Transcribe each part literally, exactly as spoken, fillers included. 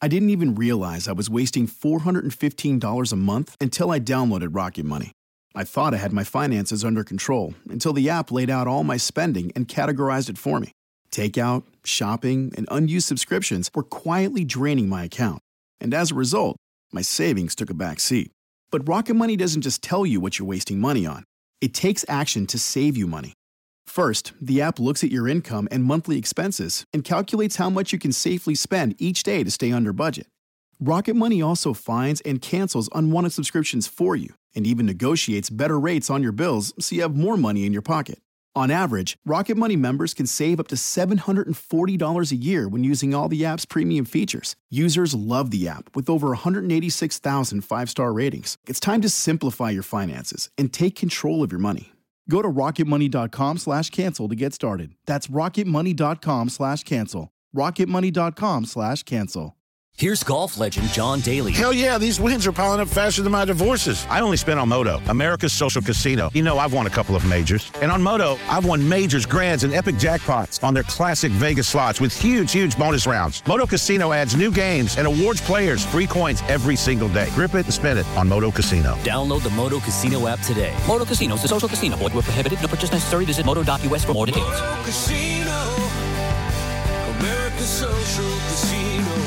I didn't even realize I was wasting four hundred fifteen dollars a month until I downloaded Rocket Money. I thought I had my finances under control until the app laid out all my spending and categorized it for me. Takeout, shopping, and unused subscriptions were quietly draining my account. And as a result, my savings took a back seat. But Rocket Money doesn't just tell you what you're wasting money on. It takes action to save you money. First, the app looks at your income and monthly expenses and calculates how much you can safely spend each day to stay under budget. Rocket Money also finds and cancels unwanted subscriptions for you and even negotiates better rates on your bills so you have more money in your pocket. On average, Rocket Money members can save up to seven hundred forty dollars a year when using all the app's premium features. Users love the app with over one hundred eighty-six thousand five-star ratings. It's time to simplify your finances and take control of your money. Go to rocketmoney.com slash cancel to get started. That's rocketmoney.com slash cancel. rocketmoney.com slash cancel. Here's golf legend John Daly. Hell yeah, these wins are piling up faster than my divorces. I only spent on Moto, America's social casino. You know, I've won a couple of majors. And on Moto, I've won majors, grands, and epic jackpots on their classic Vegas slots with huge, huge bonus rounds. Moto Casino adds new games and awards players free coins every single day. Grip it and spin it on Moto Casino. Download the Moto Casino app today. Moto Casino is a social casino. Void where prohibited. No purchase necessary. Visit moto dot u s for more details. Moto Casino, America's social casino.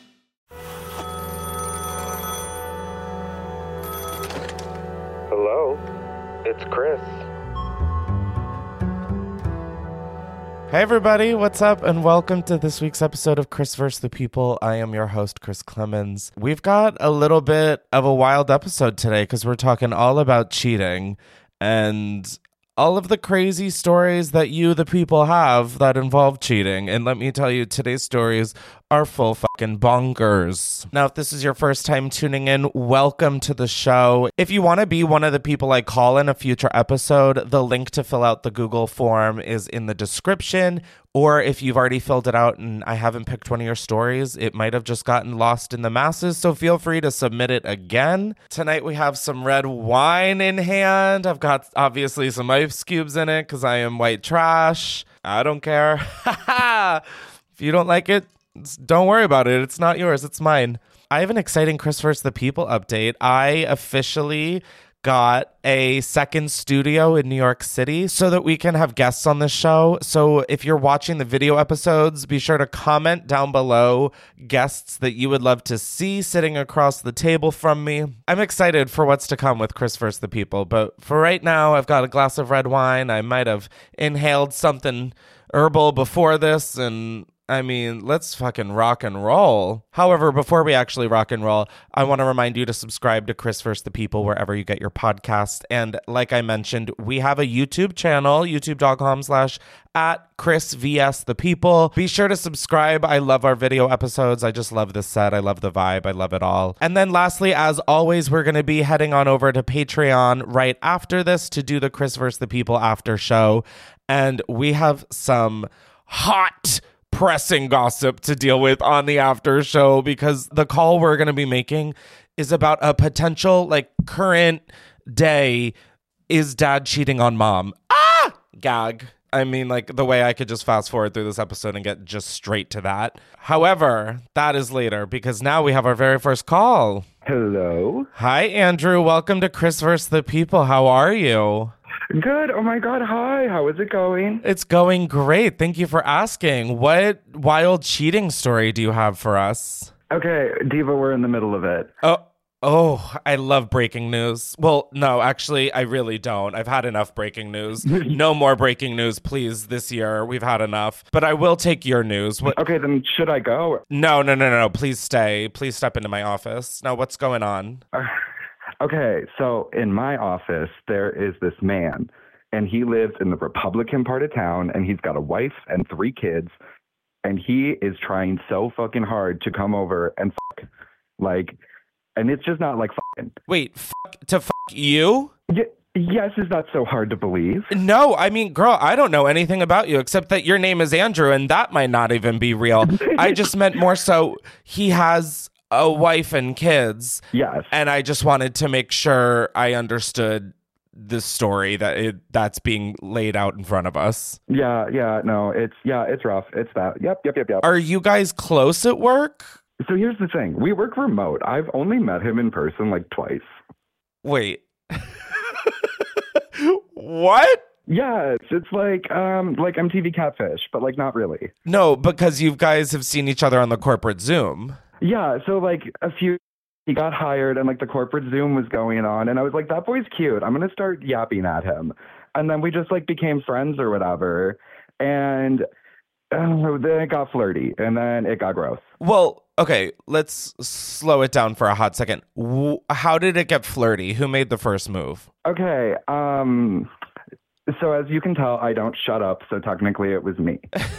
Hello, it's Chris. Hey everybody, what's up? And welcome to this week's episode of Chris versus the People. I am your host, Chris Clemens. We've got a little bit of a wild episode today because we're talking all about cheating and all of the crazy stories that you, the people, have that involve cheating. And let me tell you, today's stories are full fucking bonkers. Now, if this is your first time tuning in, welcome to the show. If you want to be one of the people I call in a future episode, the link to fill out the Google form is in the description. Or if you've already filled it out and I haven't picked one of your stories, it might have just gotten lost in the masses, so feel free to submit it again. Tonight we have some red wine in hand. I've got obviously some ice cubes in it because I am white trash. I don't care. If you don't like it, don't worry about it. It's not yours. It's mine. I have an exciting Chris versus the People update. I officially got a second studio in New York City so that we can have guests on the show. So if you're watching the video episodes, be sure to comment down below guests that you would love to see sitting across the table from me. I'm excited for what's to come with Chris versus the People, but for right now, I've got a glass of red wine. I might have inhaled something herbal before this, and I mean, let's fucking rock and roll. However, before we actually rock and roll, I want to remind you to subscribe to Chris versus the People wherever you get your podcast. And like I mentioned, we have a YouTube channel, youtube.com slash at Chris vs the People. Be sure to subscribe. I love our video episodes. I just love this set. I love the vibe. I love it all. And then lastly, as always, we're going to be heading on over to Patreon right after this to do the Chris versus the People after show. And we have some hot pressing gossip to deal with on the after show because the call we're going to be making is about a potential, like, current day, is dad cheating on mom? Ah! Gag. I mean, like, the way I could just fast forward through this episode and get just straight to that. However, that is later because now we have our very first call. Hello. Hi, Andrew. Welcome to Chris versus the People. How are you? Good. Oh my God. Hi. How is it going? It's going great. Thank you for asking. What wild cheating story do you have for us? Okay, Diva, we're in the middle of it. Oh, oh, I love breaking news. Well, no, actually, I really don't. I've had enough breaking news. No more breaking news, please, this year. We've had enough. But I will take your news. What- okay, then should I go? No, no, no, no, no. Please stay. Please step into my office. Now, what's going on? Uh, okay, so in my office, there is this man, and he lives in the Republican part of town, and he's got a wife and three kids, and he is trying so fucking hard to come over and fuck. Like, and it's just not like fucking. Wait, fuck to fuck you? Y- yes, is that so hard to believe? No, I mean, girl, I don't know anything about you except that your name is Andrew, and that might not even be real. I just meant more so he has a wife and kids. Yes. And I just wanted to make sure I understood the story that it that's being laid out in front of us. Yeah, yeah, no, it's, yeah, it's rough. It's that. Yep, yep, yep, yep. Are you guys close at work? So here's the thing. We work remote. I've only met him in person like twice. Wait. What? Yes, it's like um like M T V Catfish, but like not really. No, because you guys have seen each other on the corporate Zoom. Yeah, so like a few he got hired and like the corporate Zoom was going on and I was like, that boy's cute. I'm gonna start yapping at him. And then we just like became friends or whatever. And uh, then it got flirty and then it got gross. Well, okay, let's slow it down for a hot second. W- How did it get flirty? Who made the first move? Okay, um so as you can tell, I don't shut up, so technically it was me.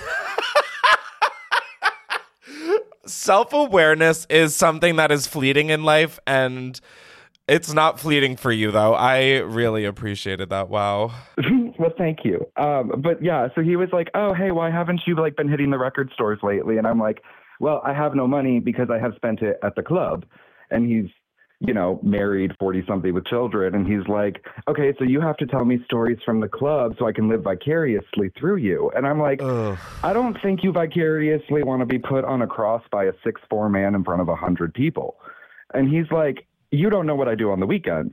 Self-awareness is something that is fleeting in life, and it's not fleeting for you, though. I really appreciated that. Wow. Well, thank you. Um, but yeah, so he was like, oh, hey, why haven't you like been hitting the record stores lately? And I'm like, well, I have no money because I have spent it at the club. And he's, you know, married, forty-something with children. And he's like, okay, so you have to tell me stories from the club so I can live vicariously through you. And I'm like, Ugh. I don't think you vicariously want to be put on a cross by a six foot four man in front of one hundred people. And he's like, you don't know what I do on the weekends.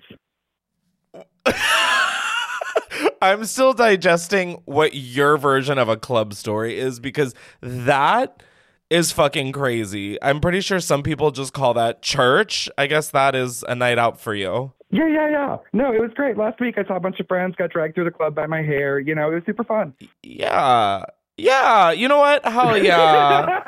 I'm still digesting what your version of a club story is because that is fucking crazy. I'm pretty sure some people just call that church. I guess that is a night out for you. Yeah, yeah, yeah. No, it was great. Last week I saw a bunch of friends, got dragged through the club by my hair. You know, it was super fun. Yeah. Yeah. You know what? Hell yeah.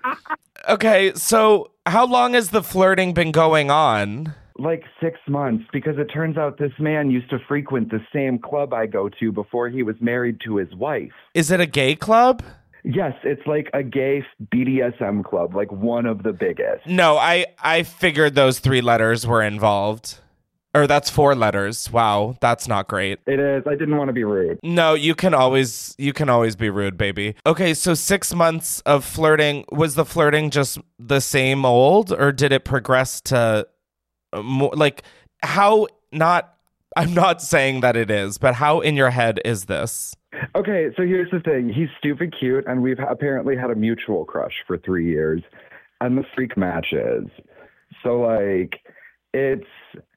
Okay, so how long has the flirting been going on? Like six months, because it turns out this man used to frequent the same club I go to before he was married to his wife. Is it a gay club? Yes, it's like a gay B D S M club, like one of the biggest. No, I, I figured those three letters were involved. Or that's four letters. Wow, that's not great. It is. I didn't want to be rude. No, you can always you can always be rude, baby. Okay, so six months of flirting. Was the flirting just the same old, or did it progress to more? Like, how? Not. I'm not saying that it is, but how in your head is this? Okay, so here's the thing. He's stupid cute, and we've apparently had a mutual crush for three years, and the freak matches. So like, it's.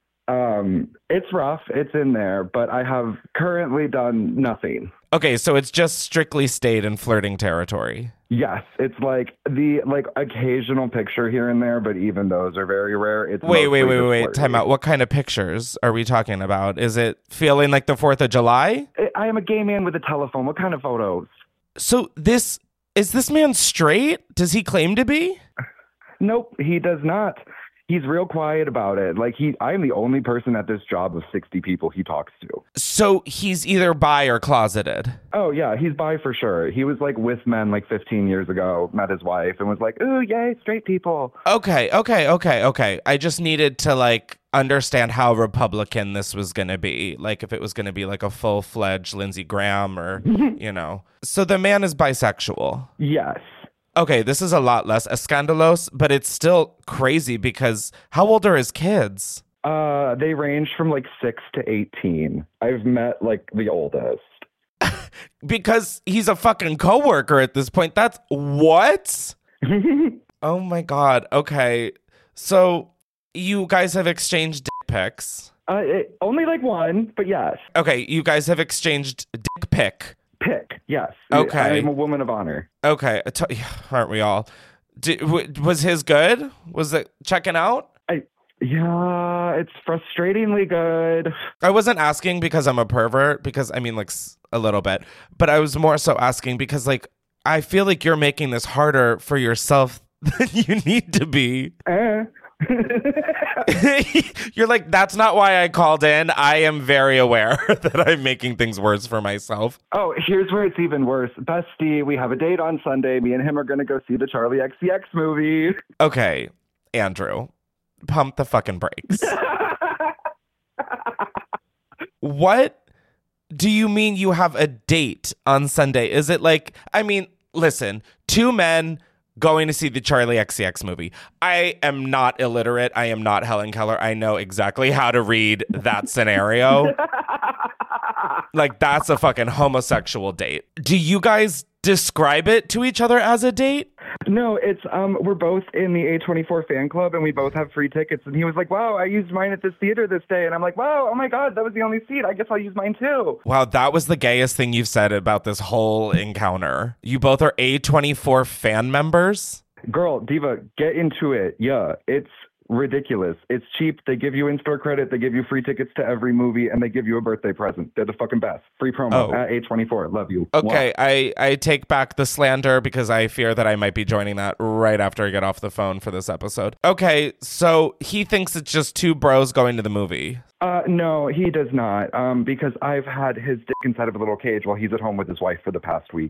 Um, it's rough. It's in there, but I have currently done nothing. Okay, so it's just strictly stayed in flirting territory. Yes, it's like the like occasional picture here and there, but even those are very rare. It's wait, wait, wait, wait, wait. flirty. Time out. What kind of pictures are we talking about? Is it feeling like the Fourth of July? I, I am a gay man with a telephone. What kind of photos? So this is this man straight? Does he claim to be? Nope, he does not. He's real quiet about it. Like he, I am the only person at this job of sixty people he talks to. So he's either bi or closeted. Oh yeah, he's bi for sure. He was like with men like fifteen years ago, met his wife, and was like, "Ooh, yay, straight people." Okay, okay, okay, okay. I just needed to like understand how Republican this was going to be. Like if it was going to be like a full-fledged Lindsey Graham or, you know. So the man is bisexual. Yes. Okay, this is a lot less escandalous, but it's still crazy because how old are his kids? Uh, they range from like six to eighteen. I've met like the oldest. Because he's a fucking coworker at this point. That's what? Oh my God. Okay. So you guys have exchanged dick pics. Uh, it, only like one, but yes. Okay, you guys have exchanged dick pic. Pick, yes. Okay. I'm a woman of honor. Okay, t- aren't we all? Did, w- was his good? Was it checking out? I, yeah, it's frustratingly good. I wasn't asking because I'm a pervert, because I mean, like, a little bit. But I was more so asking because, like, I feel like you're making this harder for yourself than you need to be. Eh. You're like, that's not why I called in. I am very aware that I'm making things worse for myself. Oh, here's where it's even worse. Bestie, we have a date on Sunday. Me and him are going to go see the Charlie X C X movie. Okay, Andrew, pump the fucking brakes. What do you mean you have a date on Sunday? Is it like, I mean, listen, two men going to see the Charlie X C X movie. I am not illiterate. I am not Helen Keller. I know exactly how to read that scenario. Like, that's a fucking homosexual date. Do you guys describe it to each other as a date? No, it's um we're both in the A twenty-four fan club and we both have free tickets, and he was like, wow, I used mine at this theater this day, and I'm like, wow, oh my god, that was the only seat, I guess I'll use mine too. Wow, that was the gayest thing you've said about this whole encounter. You both are A twenty-four fan members? Girl, Diva, get into it. Yeah, it's ridiculous. It's cheap. They give you in-store credit. They give you free tickets to every movie, and they give you a birthday present. They're the fucking best. Free promo Oh. at A twenty-four. Love you. Okay, Mwah. I, I take back the slander because I fear that I might be joining that right after I get off the phone for this episode. Okay, so he thinks it's just two bros going to the movie. Uh, no, he does not. Um, because I've had his dick inside of a little cage while he's at home with his wife for the past week.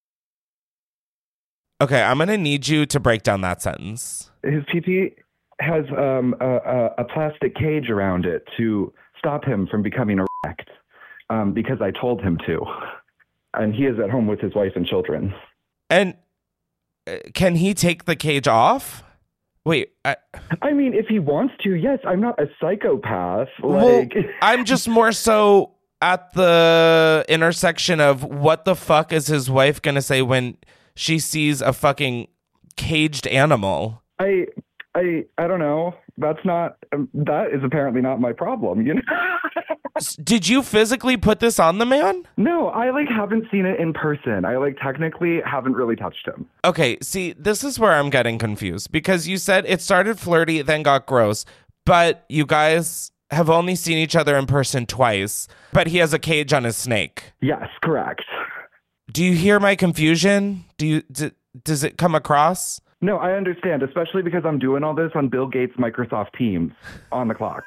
Okay, I'm going to need you to break down that sentence. His P P has um, a, a, a plastic cage around it to stop him from becoming erect, um, because I told him to. And he is at home with his wife and children. And uh, can he take the cage off? Wait, I, I mean, if he wants to, yes. I'm not a psychopath. well, Like, I'm just more so at the intersection of what the fuck is his wife going to say when she sees a fucking caged animal. I, I, I don't know. That's not. Um, that is apparently not my problem. You know. S- Did you physically put this on the man? No, I like haven't seen it in person. I like technically haven't really touched him. Okay, see, this is where I'm getting confused because you said it started flirty, then got gross, but you guys have only seen each other in person twice, but he has a cage on his snake. Yes, correct. Do you hear my confusion? Do you d- does it come across? No, I understand, especially because I'm doing all this on Bill Gates' Microsoft Teams on the clock.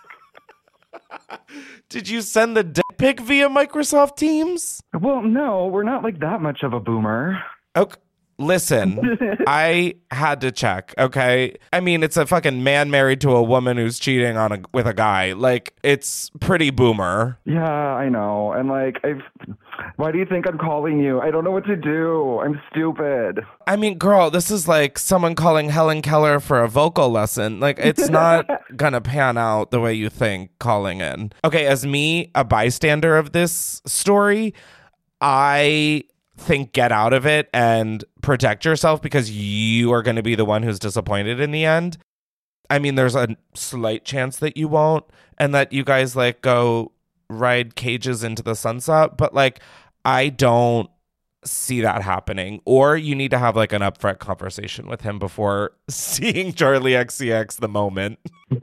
Did you send the dick pic via Microsoft Teams? Well, no, we're not like that much of a boomer. Okay. Listen, I had to check, okay? I mean, it's a fucking man married to a woman who's cheating on a with a guy. Like, it's pretty boomer. Yeah, I know. And like, I've. Why do you think I'm calling you? I don't know what to do. I'm stupid. I mean, girl, this is like someone calling Helen Keller for a vocal lesson. Like, it's not gonna pan out the way you think calling in. Okay, as me, a bystander of this story, I think get out of it and protect yourself because you are going to be the one who's disappointed in the end. I mean, there's a slight chance that you won't and that you guys like go ride cages into the sunset, but like I don't see that happening. Or you need to have like an upfront conversation with him before seeing Charlie X C X the moment.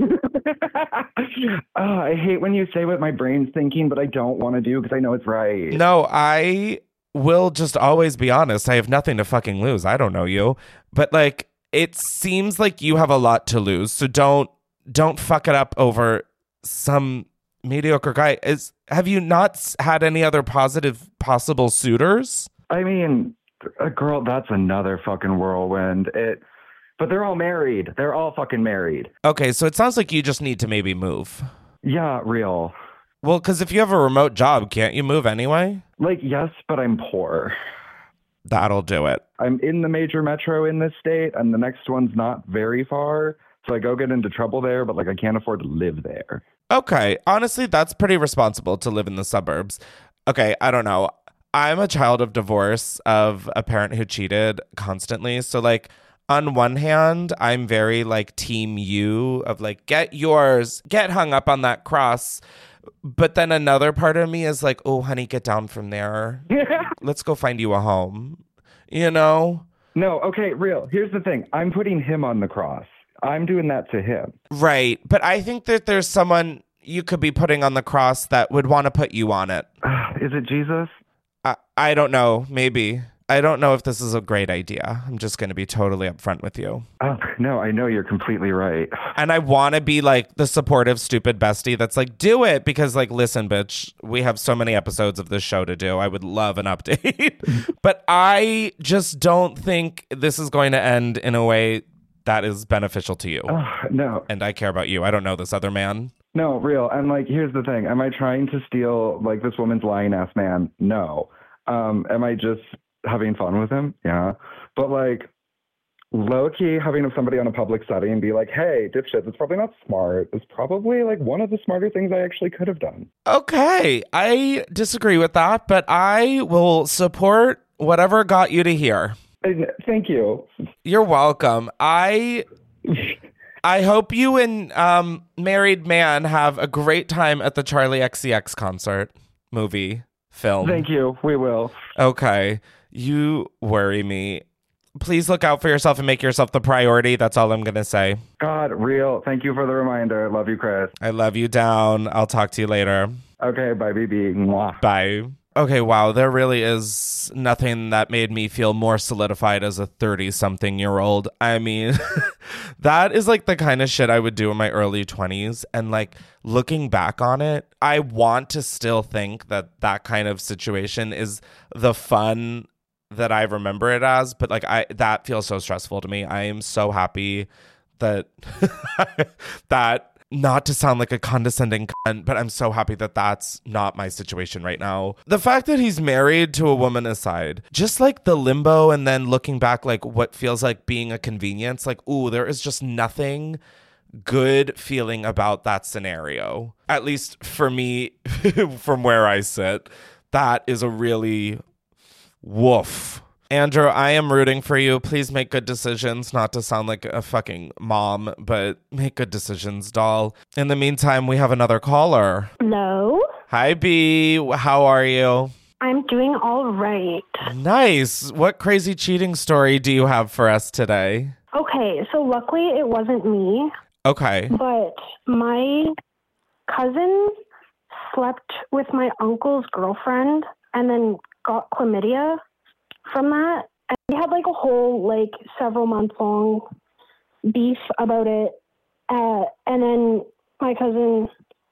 Oh, I hate when you say what my brain's thinking, but I don't want to do because I know it's right. No, I will just always be honest. I have nothing to fucking lose. I don't know you. But like it seems like you have a lot to lose. So don't don't fuck it up over some mediocre guy. Is have you not had any other positive possible suitors? I mean, a girl, that's another fucking whirlwind. It but they're all married. They're all fucking married. Okay, so it sounds like you just need to maybe move. Yeah, real. Well, because if you have a remote job, can't you move anyway? Like, yes, but I'm poor. That'll do it. I'm in the major metro in this state, and the next one's not very far. So I go get into trouble there, but like I can't afford to live there. Okay, honestly, that's pretty responsible to live in the suburbs. Okay, I don't know. I'm a child of divorce, of a parent who cheated constantly. So like, on one hand, I'm very like team you of like, get yours, get hung up on that cross. But then another part of me is like, oh, honey, get down from there. Let's go find you a home. You know? No, okay, real. Here's the thing. I'm putting him on the cross. I'm doing that to him. Right. But I think that there's someone you could be putting on the cross that would want to put you on it. Is it Jesus? I, I don't know. Maybe. I don't know if this is a great idea. I'm just going to be totally upfront with you. Oh, no, I know you're completely right. And I want to be like the supportive, stupid bestie that's like, do it. Because like, listen, bitch, we have so many episodes of this show to do. I would love an update. But I just don't think this is going to end in a way that is beneficial to you. Oh, no. And I care about you. I don't know this other man. No, real. And like, here's the thing. Am I trying to steal like this woman's lying ass man? No. Um, am I just having fun with him? Yeah. But like low-key having somebody on a public setting be like, hey, dipshit, it's probably not smart. It's probably like one of the smarter things I actually could have done. Okay. I disagree with that, but I will support whatever got you to here. Thank you. You're welcome. I I hope you and um, married man have a great time at the Charlie X C X concert, movie, film. Thank you. We will. Okay. You worry me. Please look out for yourself and make yourself the priority. That's all I'm going to say. God, real. Thank you for the reminder. Love you, Chris. I love you down. I'll talk to you later. Okay, bye, B B. Mwah. Bye. Okay, wow, there really is nothing that made me feel more solidified as a thirty-something-year-old. I mean, that is like the kind of shit I would do in my early twenties. And like looking back on it, I want to still think that that kind of situation is the fun that I remember it as. But like I, that feels so stressful to me. I am so happy that that. Not to sound like a condescending cunt, but I'm so happy that that's not my situation right now. The fact that he's married to a woman aside, just like the limbo and then looking back, like what feels like being a convenience, like, ooh, there is just nothing good feeling about that scenario. At least for me, from where I sit, that is a really woof. Andrew, I am rooting for you. Please make good decisions, not to sound like a fucking mom, but make good decisions, doll. In the meantime, we have another caller. Hello? Hi, B. How are you? I'm doing all right. Nice. What crazy cheating story do you have for us today? Okay, so luckily it wasn't me. Okay. But my cousin slept with my uncle's girlfriend and then got chlamydia from that. And we had like a whole like several month long beef about it. Uh, and then my cousin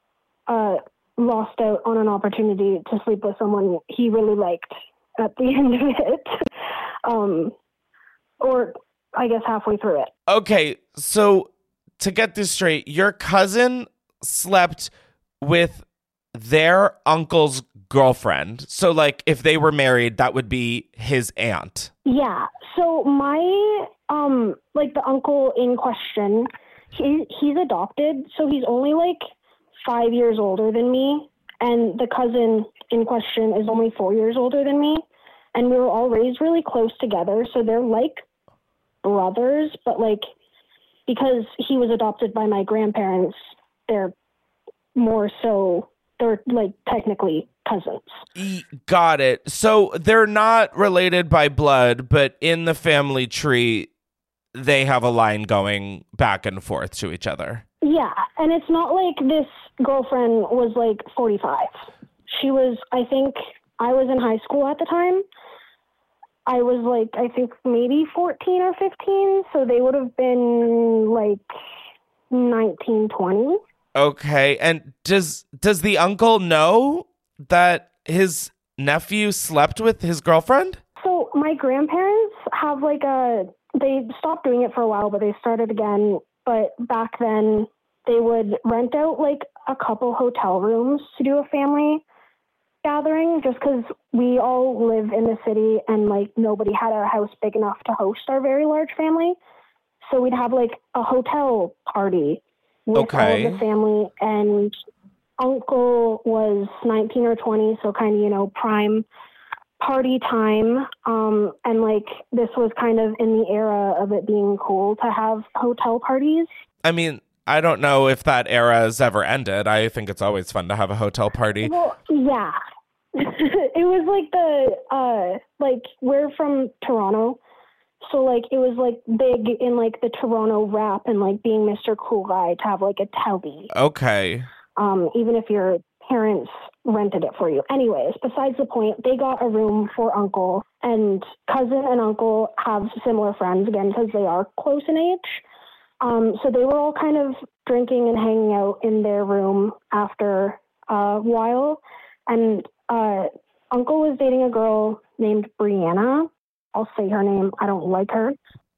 uh, lost out on an opportunity to sleep with someone he really liked at the end of it. um, or I guess halfway through it. Okay, so to get this straight, your cousin slept with their uncle's girlfriend. So like if they were married, that would be his aunt. Yeah. So my um like the uncle in question, he he's adopted, so he's only like five years older than me, and the cousin in question is only four years older than me, and we were all raised really close together, so they're like brothers, but like because he was adopted by my grandparents, they're more so they're like technically cousins. E- got it. So they're not related by blood, but in the family tree, they have a line going back and forth to each other. Yeah, and it's not like this girlfriend was like forty-five. She was, I think, I was in high school at the time. I was like, I think maybe fourteen or fifteen, so they would have been like nineteen, twenty. Okay, and does does the uncle know that his nephew slept with his girlfriend? So my grandparents have like a, they stopped doing it for a while, but they started again. But back then they would rent out like a couple hotel rooms to do a family gathering, just because we all live in the city and like nobody had a house big enough to host our very large family. So we'd have like a hotel party with okay. all of the family, and uncle was nineteen or twenty, so kind of, you know, prime party time. Um, and like this was kind of in the era of it being cool to have hotel parties. I mean, I don't know if that era has ever ended. I think it's always fun to have a hotel party. Well, yeah. It was like the, uh, like we're from Toronto. So, like, it was, like, big in, like, the Toronto rap and, like, being Mister Cool Guy to have, like, a telly. Okay. Um, even if your parents rented it for you. Anyways, besides the point, they got a room for uncle, and cousin and uncle have similar friends, again, because they are close in age. Um, so they were all kind of drinking and hanging out in their room after a while. And uh, uncle was dating a girl named Brianna. I'll say her name. I don't like her.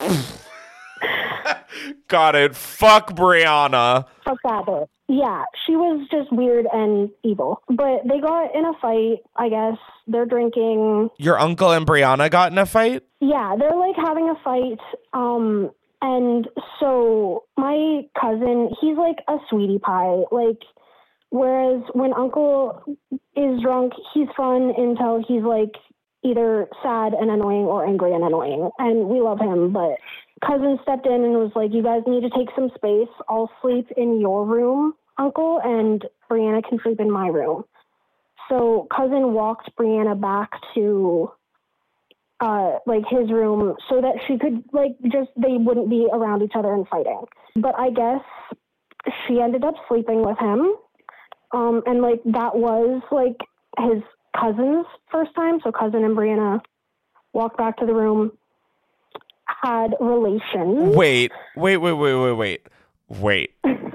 Got it. Fuck Brianna. Fuck that bitch. Yeah, she was just weird and evil. But they got in a fight, I guess. They're drinking. Your uncle and Brianna got in a fight? Yeah, they're like having a fight. Um, and so my cousin, he's like a sweetie pie. Like, whereas when uncle is drunk, he's fun until he's like either sad and annoying or angry and annoying. And we love him, but cousin stepped in and was like, you guys need to take some space. I'll sleep in your room, uncle, and Brianna can sleep in my room. So cousin walked Brianna back to uh, like his room so that she could like just, they wouldn't be around each other and fighting. But I guess she ended up sleeping with him. Um, and like that was like his cousin's first time. So cousin and Brianna walked back to the room, had relations. Wait, wait, wait, wait, wait, wait, wait.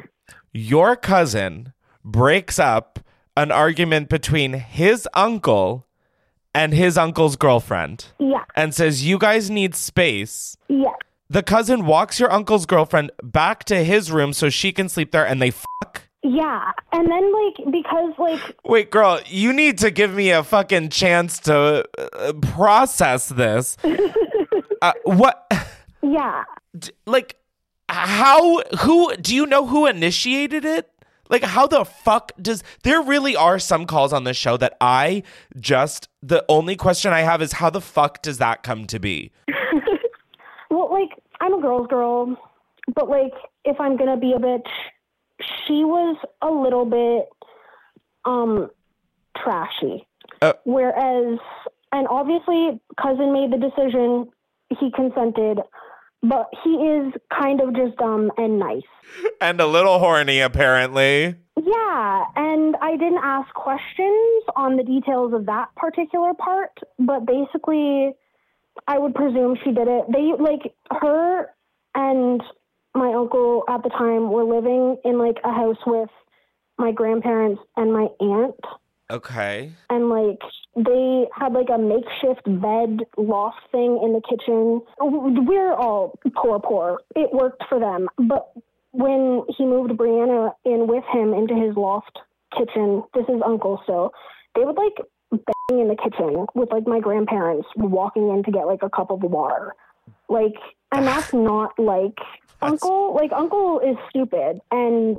Your cousin breaks up an argument between his uncle and his uncle's girlfriend. Yeah. And says, you guys need space. Yeah. The cousin walks your uncle's girlfriend back to his room so she can sleep there, and they fuck. Yeah. And then, like, because, like... Wait, girl, you need to give me a fucking chance to uh, process this. uh, what? Yeah. D- like, how, who, do you know who initiated it? Like, how the fuck does, there really are some calls on this show that I just, the only question I have is how the fuck does that come to be? Well, like, I'm a girl's girl, but, like, if I'm gonna be a bitch, she was a little bit, um, trashy. Uh, Whereas, and obviously, cousin made the decision, he consented, but he is kind of just dumb and nice. And a little horny, apparently. Yeah, and I didn't ask questions on the details of that particular part, but basically, I would presume she did it. They, like, her and my uncle at the time were living in, like, a house with my grandparents and my aunt. Okay. And, like, they had, like, a makeshift bed loft thing in the kitchen. We're all poor, poor. It worked for them. But when he moved Brianna in with him into his loft kitchen, this is uncle still, they would, like, bang in the kitchen with, like, my grandparents walking in to get, like, a cup of water. Like, and that's not, like, uncle. Like, uncle is stupid. And,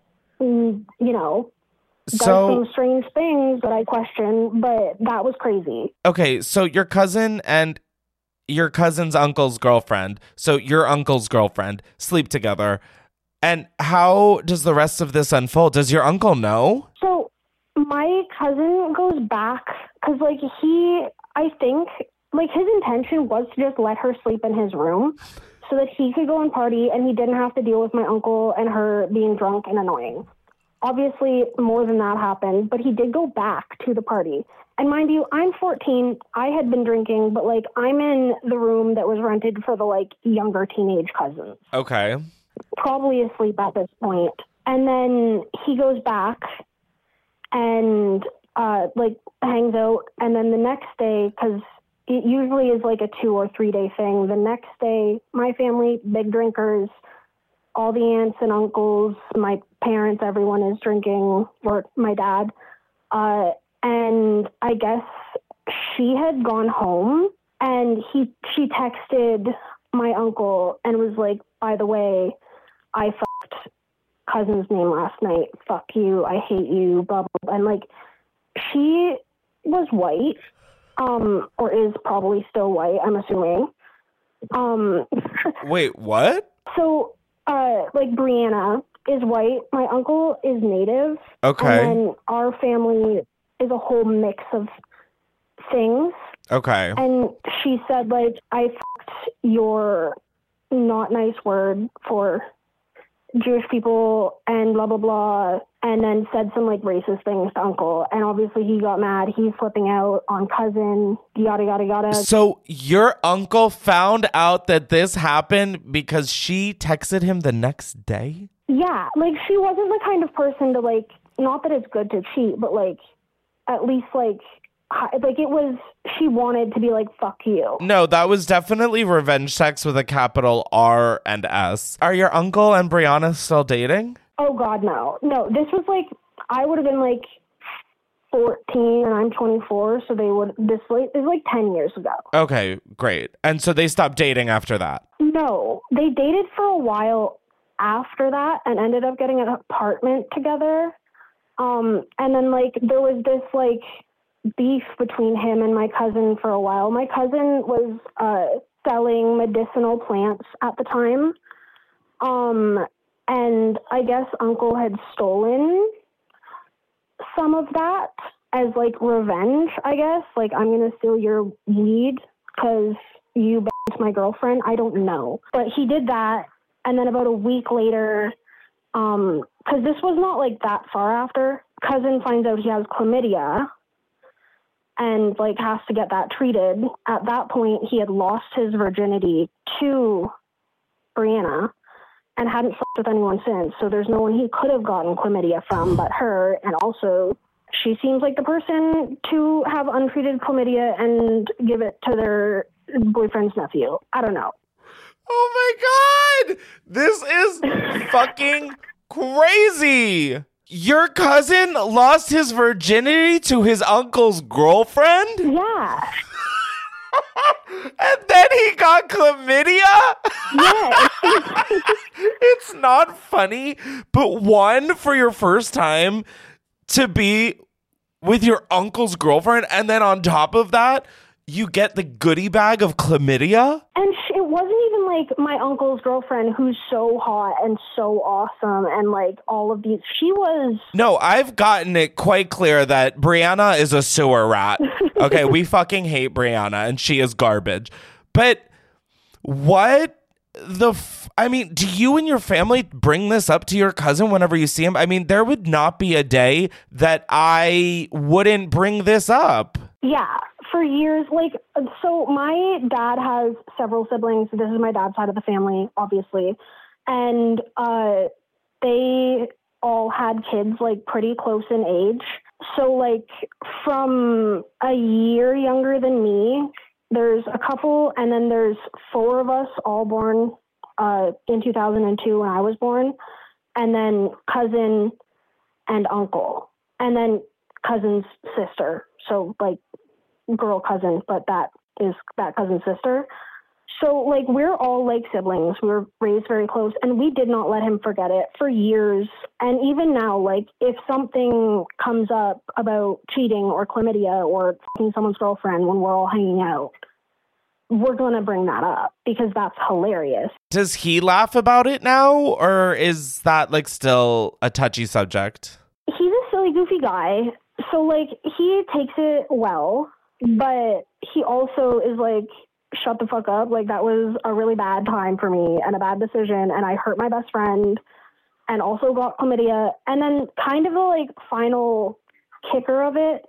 you know... does So, some strange things that I question, but that was crazy. Okay, so your cousin and your cousin's uncle's girlfriend, so your uncle's girlfriend, sleep together. And how does the rest of this unfold? Does your uncle know? So my cousin goes back, because, like, he, I think, like, his intention was to just let her sleep in his room so that he could go and party and he didn't have to deal with my uncle and her being drunk and annoying. Obviously, more than that happened, but he did go back to the party. And mind you, I'm fourteen. I had been drinking, but, like, I'm in the room that was rented for the, like, younger teenage cousins. Okay. Probably asleep at this point. And then he goes back and, uh, like, hangs out. And then the next day, because it usually is, like, a two or three day thing, the next day, my family, big drinkers, all the aunts and uncles, my parents, everyone is drinking, or my dad. Uh, and I guess she had gone home, and he she texted my uncle and was like, by the way, I fucked cousin's name last night. Fuck you. I hate you. Blah, blah, blah. And, like, she was white, um, or is probably still white, I'm assuming. Um, Wait, what? So... Uh, like, Brianna is white. My uncle is native. Okay. And then our family is a whole mix of things. Okay. And she said, like, I fucked your not nice word for Jewish people and blah, blah, blah. And then said some, like, racist things to uncle. And obviously he got mad. He's flipping out on cousin, yada, yada, yada. So your uncle found out that this happened because she texted him the next day? Yeah, like, she wasn't the kind of person to, like, not that it's good to cheat, but, like, at least, like, hi- like, it was, she wanted to be like, fuck you. No, that was definitely revenge sex with a capital R and S. Are your uncle and Brianna still dating? Oh, God, no. No, this was, like, I would have been, like, fourteen and I'm twenty-four, so they would, this, like, it was, like, ten years ago. Okay, great. And so they stopped dating after that? No, they dated for a while after that and ended up getting an apartment together. Um, and then, like, there was this, like, beef between him and my cousin for a while. My cousin was uh, selling medicinal plants at the time. Um, and I guess Uncle had stolen some of that as like revenge, I guess. Like, I'm going to steal your weed because you banged my girlfriend. I don't know. But he did that. And then about a week later, um, because this was not like that far after, cousin finds out he has chlamydia and like has to get that treated. At that point, he had lost his virginity to Brianna and hadn't slept with anyone since. So there's no one he could have gotten chlamydia from but her. And also, she seems like the person to have untreated chlamydia and give it to their boyfriend's nephew. I don't know. Oh my God! This is fucking crazy! Your cousin lost his virginity to his uncle's girlfriend? Yeah. And then he got chlamydia? Yeah. It's not funny, but one, for your first time to be with your uncle's girlfriend, and then on top of that, you get the goodie bag of chlamydia? And she, it wasn't even like my uncle's girlfriend who's so hot and so awesome and like all of these. She was... No, I've gotten it quite clear that Brianna is a sewer rat. Okay, we fucking hate Brianna and she is garbage. But what the... F- I mean, do you and your family bring this up to your cousin whenever you see him? I mean, there would not be a day that I wouldn't bring this up. Yeah, for years. Like, so my dad has several siblings. This is my dad's side of the family, obviously. And uh, they all had kids, like, pretty close in age. So, like, from a year younger than me, there's a couple, and then there's four of us all born uh, in two thousand two when I was born, and then cousin and uncle, and then cousin's sister. So, like, girl cousin, but that is that cousin's sister. So, like, we're all like siblings. We were raised very close, and we did not let him forget it for years. And even now, like, if something comes up about cheating or chlamydia or fucking someone's girlfriend when we're all hanging out, we're going to bring that up because that's hilarious. Does he laugh about it now, or is that, like, still a touchy subject? He's a silly, goofy guy. So, like, he takes it well, but he also is like, shut the fuck up. Like, that was a really bad time for me and a bad decision, and I hurt my best friend and also got chlamydia. And then kind of the, like, final kicker of it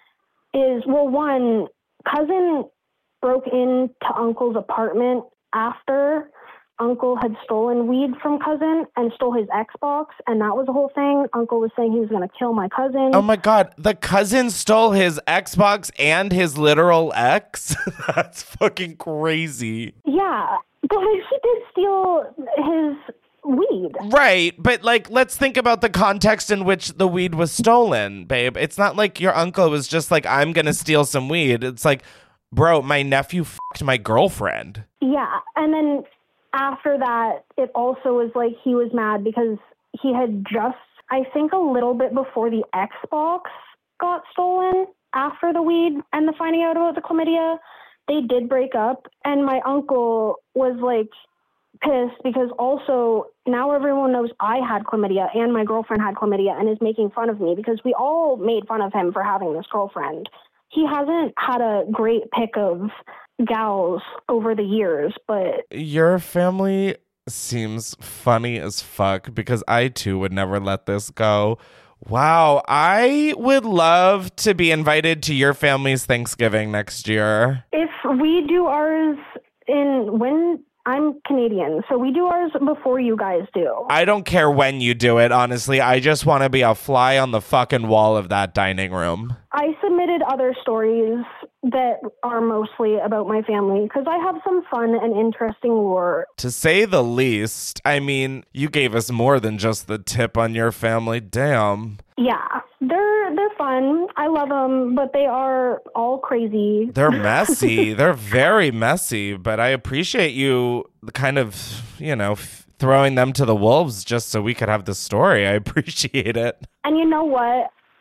is, well, one, cousin broke into Uncle's apartment after Uncle had stolen weed from cousin and stole his Xbox, and that was the whole thing. Uncle was saying he was going to kill my cousin. Oh my God, the cousin stole his Xbox and his literal ex? That's fucking crazy. Yeah, but he did steal his weed. Right, but like, let's think about the context in which the weed was stolen, babe. It's not like your uncle was just like, I'm going to steal some weed. It's like, bro, my nephew fucked my girlfriend. Yeah, and then after that, it also was like he was mad because he had just, I think a little bit before the Xbox got stolen, after the weed and the finding out about the chlamydia, they did break up. And my uncle was like pissed because also now everyone knows I had chlamydia and my girlfriend had chlamydia and is making fun of me because we all made fun of him for having this girlfriend. He hasn't had a great pick of gals over the years, but your family seems funny as fuck because I too would never let this go. Wow, I would love to be invited to your family's Thanksgiving next year. If we do ours in when I'm Canadian, so we do ours before you guys do. I don't care when you do it, honestly. I just want to be a fly on the fucking wall of that dining room. I submitted other stories that are mostly about my family because I have some fun and interesting lore. To say the least. I mean, you gave us more than just the tip on your family. Damn. Yeah, they're they're fun. I love them, but they are all crazy. They're messy. They're very messy, but I appreciate you kind of, you know, f- throwing them to the wolves just so we could have the story. I appreciate it. And you know what?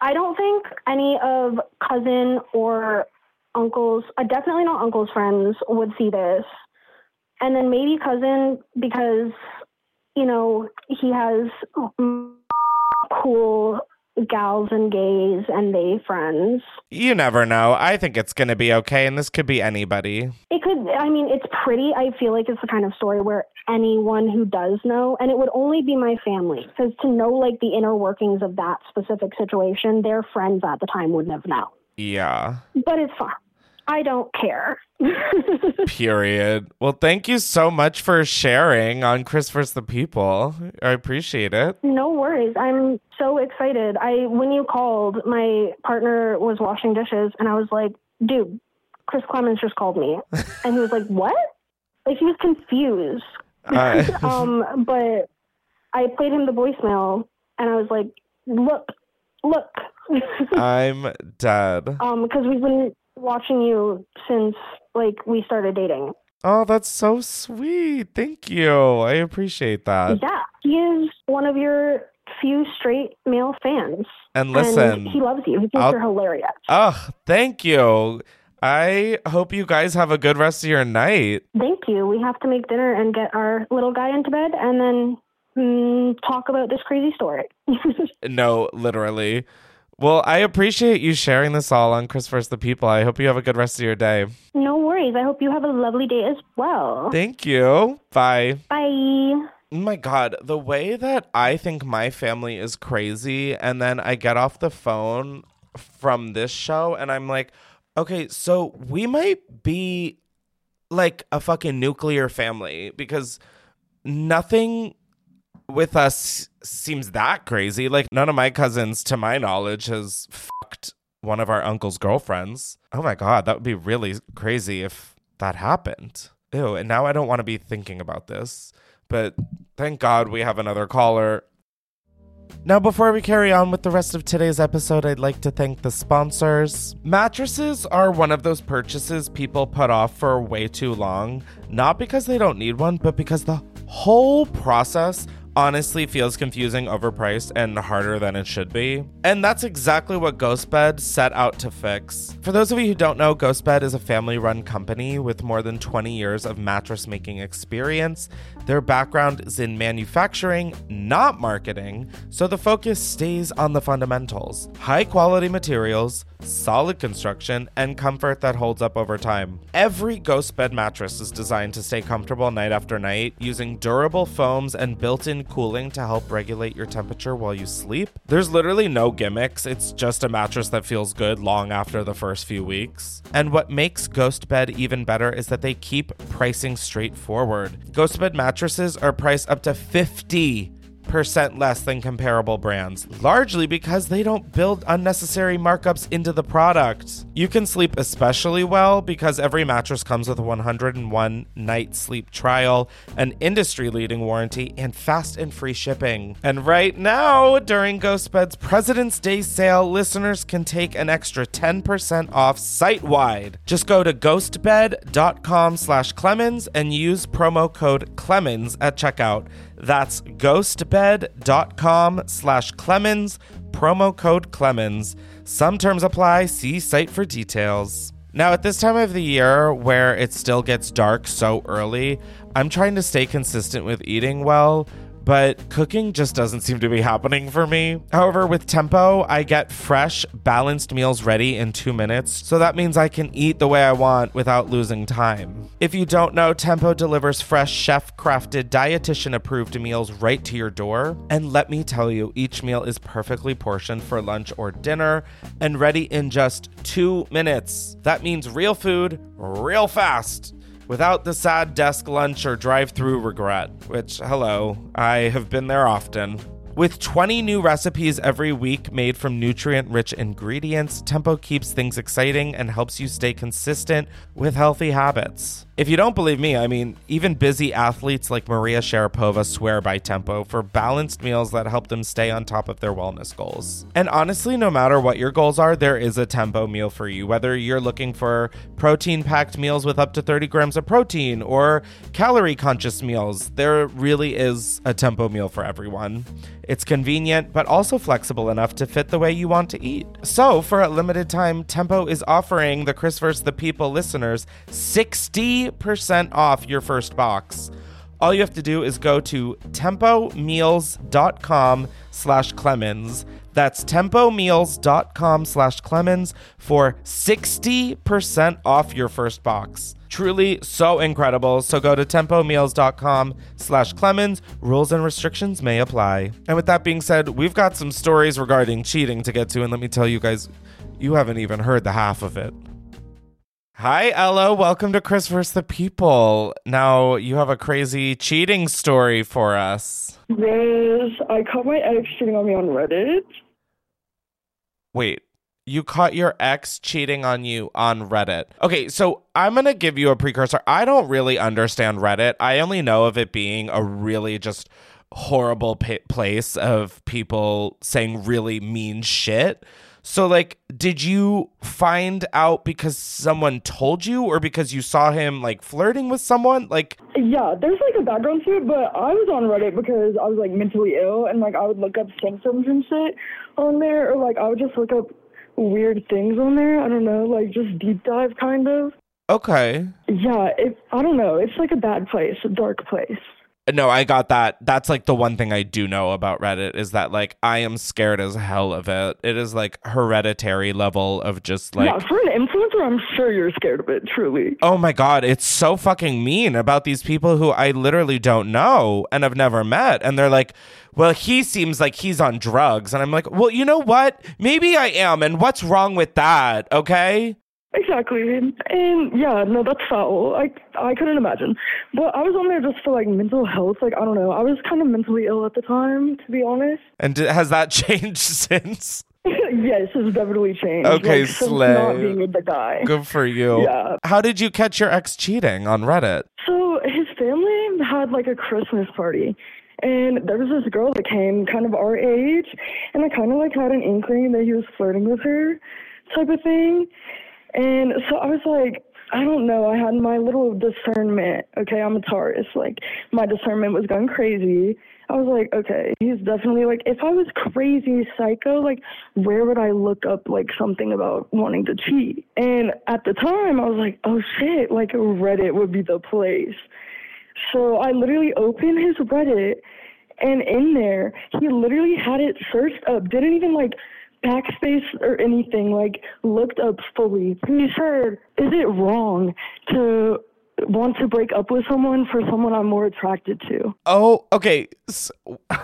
I don't think any of cousin or uncle's, uh, definitely not uncle's friends would see this. And then maybe cousin, because, you know, he has cool gals and gays and they friends. You never know. I think it's going to be okay, and this could be anybody. It could, I mean, it's pretty. I feel like it's the kind of story where anyone who does know, and it would only be my family, because to know, like, the inner workings of that specific situation, their friends at the time wouldn't have known. Yeah. But it's fine. I don't care. Period. Well, thank you so much for sharing on Chris versus the People. I appreciate it. No worries. I'm so excited. I when you called, my partner was washing dishes, and I was like, dude, Chris Klemens just called me. And he was like, what? Like, he was confused. Uh. um, but I played him the voicemail, and I was like, look, look. I'm dead. Um, because we've been watching you since, like, we started dating. Oh, that's so sweet. Thank you. I appreciate that. Yeah. He is one of your few straight male fans. And listen. And he loves you. He thinks I'll, you're hilarious. Oh, thank you. I hope you guys have a good rest of your night. Thank you. We have to make dinner and get our little guy into bed and then mm, talk about this crazy story. No, literally. Well, I appreciate you sharing this all on Chris versus the People. I hope you have a good rest of your day. No worries. I hope you have a lovely day as well. Thank you. Bye. Bye. Oh my God, the way that I think my family is crazy, and then I get off the phone from this show and I'm like, okay, so we might be like a fucking nuclear family, because nothing with us seems that crazy. Like, none of my cousins, to my knowledge, has fucked one of our uncle's girlfriends. Oh my God, that would be really crazy if that happened. Ew, and now I don't want to be thinking about this. But thank God we have another caller. Now, before we carry on with the rest of today's episode, I'd like to thank the sponsors. Mattresses are one of those purchases people put off for way too long, not because they don't need one, but because the whole process honestly feels confusing, overpriced, and harder than it should be. And that's exactly what GhostBed set out to fix. For those of you who don't know, GhostBed is a family-run company with more than twenty years of mattress making experience. Their background is in manufacturing, not marketing, so the focus stays on the fundamentals. High-quality materials, solid construction, and comfort that holds up over time. Every GhostBed mattress is designed to stay comfortable night after night, using durable foams and built-in cooling to help regulate your temperature while you sleep. There's literally no gimmicks. It's just a mattress that feels good long after the first few weeks. And what makes GhostBed even better is that they keep pricing straightforward. GhostBed mattresses are priced up to fifty percent less than comparable brands, largely because they don't build unnecessary markups into the product. You can sleep especially well because every mattress comes with a one hundred one night sleep trial, an industry-leading warranty, and fast and free shipping. And right now, during GhostBed's President's Day sale, listeners can take an extra ten percent off site-wide. Just go to ghostbed.com slash Clemens and use promo code Clemens at checkout. That's ghostbed.com slash Clemens, promo code Clemens. Some terms apply. See site for details. Now, at this time of the year where it still gets dark so early, I'm trying to stay consistent with eating well, but cooking just doesn't seem to be happening for me. However, with Tempo, I get fresh, balanced meals ready in two minutes, so that means I can eat the way I want without losing time. If you don't know, Tempo delivers fresh, chef-crafted, dietitian-approved meals right to your door. And let me tell you, each meal is perfectly portioned for lunch or dinner and ready in just two minutes. That means real food, real fast, without the sad desk lunch or drive-through regret, which, hello, I have been there often. With twenty new recipes every week made from nutrient-rich ingredients, Tempo keeps things exciting and helps you stay consistent with healthy habits. If you don't believe me, I mean, even busy athletes like Maria Sharapova swear by Tempo for balanced meals that help them stay on top of their wellness goals. And honestly, no matter what your goals are, there is a Tempo meal for you. Whether you're looking for protein-packed meals with up to thirty grams of protein or calorie-conscious meals, there really is a Tempo meal for everyone. It's convenient, but also flexible enough to fit the way you want to eat. So, for a limited time, Tempo is offering the Chris versus. the People listeners sixty percent off your first box. All you have to do is go to tempomeals.com slash Clemens. That's tempomeals.com slash Clemens for sixty percent off your first box. Truly so incredible. So go to tempomeals.com slash Clemens. Rules and restrictions may apply. And with that being said, we've got some stories regarding cheating to get to. And let me tell you guys, you haven't even heard the half of it. Hi, Ella. Welcome to Chris versus. the People. Now, you have a crazy cheating story for us. Yes, I caught my ex cheating on me on Reddit. Wait, you caught your ex cheating on you on Reddit. Okay, so I'm going to give you a precursor. I don't really understand Reddit. I only know of it being a really just horrible p- place of people saying really mean shit. So, like, did you find out because someone told you or because you saw him, like, flirting with someone? Like, yeah, there's, like, a background to it, but I was on Reddit because I was, like, mentally ill, and, like, I would look up symptoms and shit on there, or, like, I would just look up weird things on there. I don't know, like, just deep dive, kind of. Okay. Yeah, it, I don't know. It's, like, a bad place, a dark place. No, I got that. That's like the one thing I do know about Reddit is that like I am scared as hell of it. It is like hereditary level of just like. Yeah, for an influencer, I'm sure you're scared of it, truly. Oh my God, it's so fucking mean about these people who I literally don't know and have never met. And they're like, well, he seems like he's on drugs. And I'm like, well, you know what? Maybe I am. And what's wrong with that? Okay. Exactly. And yeah, no, that's foul. I, I couldn't imagine. But I was on there just for like mental health. Like, I don't know. I was kind of mentally ill at the time, to be honest. And d- has that changed since? Yes, it's definitely changed. Okay, like, slay. Not being with the guy. Good for you. Yeah. How did you catch your ex cheating on Reddit? So his family had like a Christmas party. And there was this girl that came kind of our age. And I kind of like had an inkling that he was flirting with her type of thing. And so I was like, I don't know. I had my little discernment. Okay, I'm a Taurus. Like, my discernment was going crazy. I was like, okay, he's definitely, like, if I was crazy psycho, like, where would I look up, like, something about wanting to cheat? And at the time, I was like, oh, shit, like, Reddit would be the place. So I literally opened his Reddit, and in there, he literally had it searched up, didn't even, like, backspace or anything, like looked up fully. He said, is it wrong to want to break up with someone for someone I'm more attracted to? Oh, okay. So,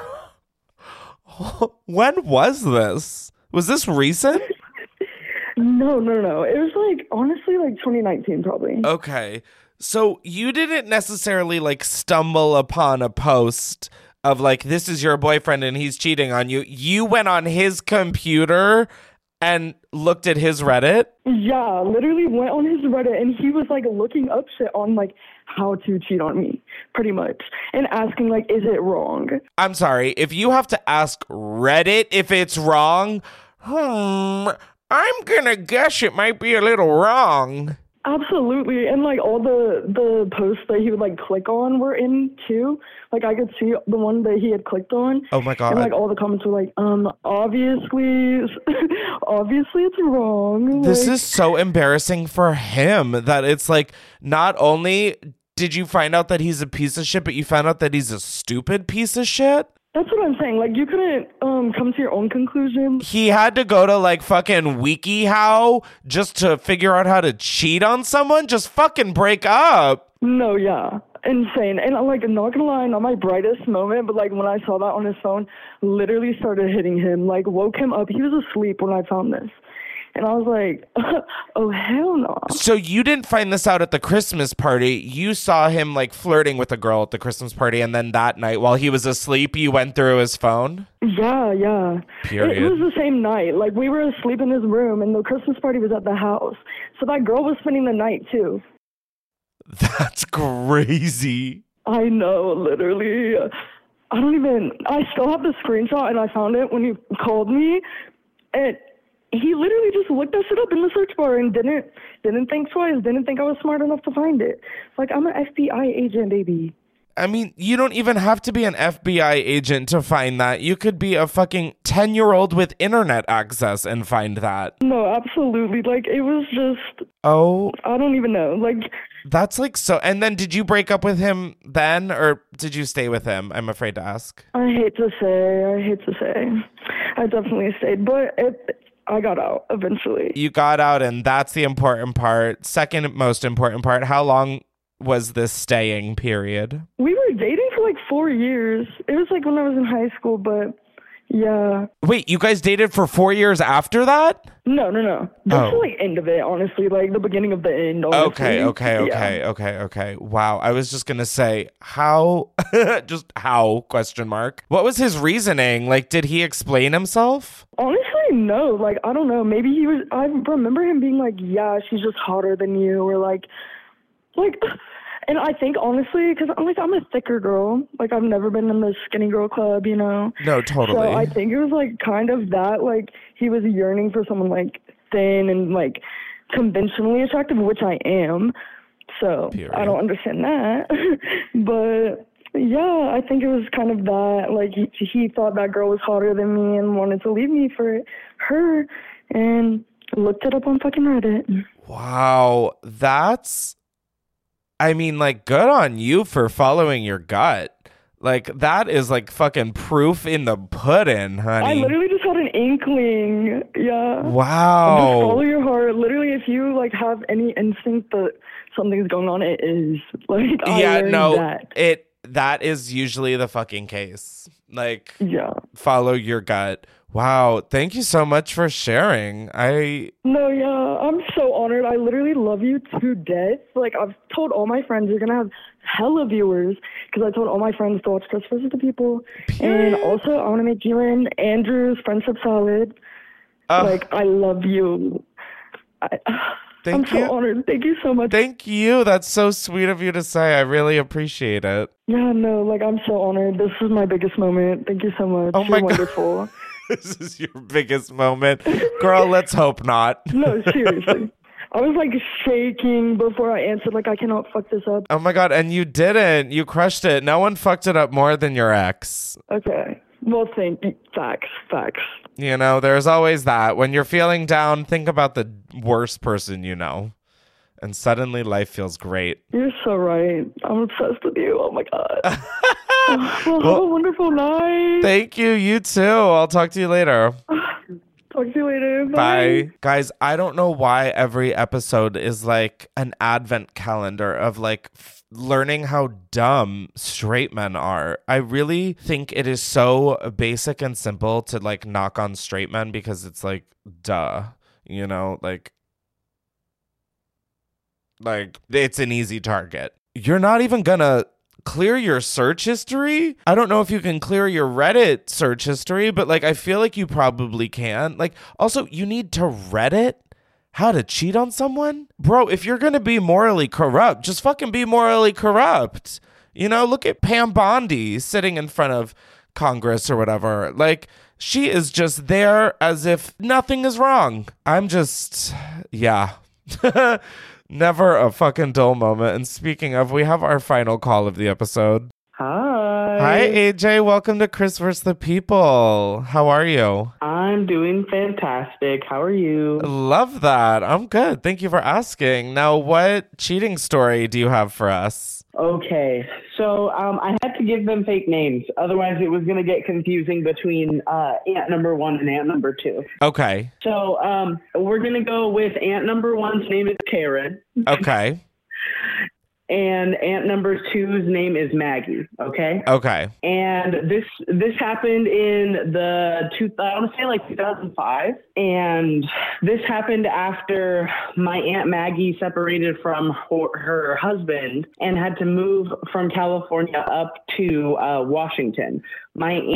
when was this? Was this recent? No, no, no. It was like, honestly, like twenty nineteen probably. Okay. So you didn't necessarily like stumble upon a post of like, this is your boyfriend and he's cheating on you. You went on his computer and looked at his Reddit? Yeah, literally went on his Reddit and he was like looking up shit on like how to cheat on me, pretty much. And asking like, is it wrong? I'm sorry, if you have to ask Reddit if it's wrong, hmm, I'm gonna guess it might be a little wrong. Absolutely. And like all the the posts that he would like click on were in too. Like I could see the one that he had clicked on. Oh my God. And like all the comments were like, um, obviously, obviously it's wrong. This like, is so embarrassing for him that it's like, not only did you find out that he's a piece of shit, but you found out that he's a stupid piece of shit? That's what I'm saying. Like, you couldn't um come to your own conclusion. He had to go to, like, fucking WikiHow just to figure out how to cheat on someone? Just fucking break up. No, yeah. Insane. And, like, I'm not gonna lie, not my brightest moment, but, like, when I saw that on his phone, literally started hitting him. Like, woke him up. He was asleep when I found this. And I was like, oh, hell no. So you didn't find this out at the Christmas party. You saw him, like, flirting with a girl at the Christmas party, and then that night, while he was asleep, you went through his phone? Yeah, yeah. Period. It, it was the same night. Like, we were asleep in his room, and the Christmas party was at the house. So that girl was spending the night, too. That's crazy. I know, literally. I don't even, I still have the screenshot and I found it when he called me. And he literally just looked that shit up in the search bar and didn't, didn't think twice, didn't think I was smart enough to find it. Like, I'm an F B I agent, baby. I mean, you don't even have to be an F B I agent to find that. You could be a fucking ten-year-old with internet access and find that. No, absolutely. Like, it was just... Oh. I don't even know. Like... That's like so... And then did you break up with him then, or did you stay with him? I'm afraid to ask. I hate to say. I hate to say. I definitely stayed, but it... I got out eventually. You got out, and that's the important part. Second most important part, how long was this staying period? We were dating for like four years. It was like when I was in high school, but yeah. Wait, you guys dated for four years after that? No, no, no. That's Oh. the like end of it, honestly. Like the beginning of the end, honestly. Okay, okay, okay, Yeah. okay, okay. Wow. I was just going to say, how, just how, question mark. What was his reasoning? Like, did he explain himself? Honestly, no. Like, I don't know. Maybe he was, I remember him being like, yeah, she's just hotter than you, or like, like, and I think honestly, because I'm like, I'm a thicker girl. Like, I've never been in the skinny girl club, you know? No, totally. So I think it was like kind of that, like he was yearning for someone like thin and like conventionally attractive, which I am. So Period. I don't understand that. But yeah, I think it was kind of that. Like he, he thought that girl was hotter than me and wanted to leave me for her, and looked it up on fucking Reddit. Wow. That's, I mean, like, good on you for following your gut. Like, that is like fucking proof in the pudding, honey. I literally just had an inkling. Yeah. Wow. Just follow your heart. Literally, if you like have any instinct that something's going on, it is. Like, I yeah, learned no, that. it that is usually the fucking case. Like, Yeah. follow your gut. Wow, thank you so much for sharing. I No, yeah, I'm so honored. I literally love you to death. Like, I've told all my friends you're going to have hella viewers because I told all my friends to watch Chris versus the People. Period. And also, I want to make you and Andrew's friendship solid. uh, Like, I love you. I, I'm Thank so you. honored. Thank you so much. Thank you. That's so sweet of you to say. I really appreciate it. Yeah, no, like, I'm so honored. This is my biggest moment. Thank you so much. Oh my You're God. wonderful. This is your biggest moment. Girl, let's hope not. No, seriously. I was like shaking before I answered, like, I cannot fuck this up. Oh my God, and you didn't. You crushed it. No one fucked it up more than your ex. Okay. Well, thank you. Facts, facts. You know, there's always that. When you're feeling down, think about the worst person you know. And suddenly life feels great. You're so right. I'm obsessed with you. Oh my God. Well, have Well- a wonderful night. Thank you. You too. I'll talk to you later. Talk to you later. Bye. Guys, I don't know why every episode is like an advent calendar of like f- learning how dumb straight men are. I really think it is so basic and simple to like knock on straight men because it's like, duh, you know, like, like it's an easy target. You're not even gonna clear your search history. I don't know if you can clear your Reddit search history, but like I feel like you probably can. Like also you need to Reddit how to cheat on someone? Bro, if you're going to be morally corrupt, just fucking be morally corrupt. You know, look at Pam Bondi sitting in front of Congress or whatever. Like she is just there as if nothing is wrong. I'm just yeah. Never a fucking dull moment. And speaking of, we have our final call of the episode. Hi. Hi, A J. Welcome to Chris versus the People. How are you? I'm doing fantastic. How are you? Love that. I'm good. Thank you for asking. Now, what cheating story do you have for us? Okay, so um, I had to give them fake names. Otherwise, it was going to get confusing between uh, aunt number one and aunt number two. Okay. So um, we're going to go with aunt number one's name is Karen. Okay. And aunt number two's name is Maggie, okay? Okay. And this this happened in the, two, I want to say like two thousand five. And this happened after my Aunt Maggie separated from her, her husband and had to move from California up to uh, Washington. My aunt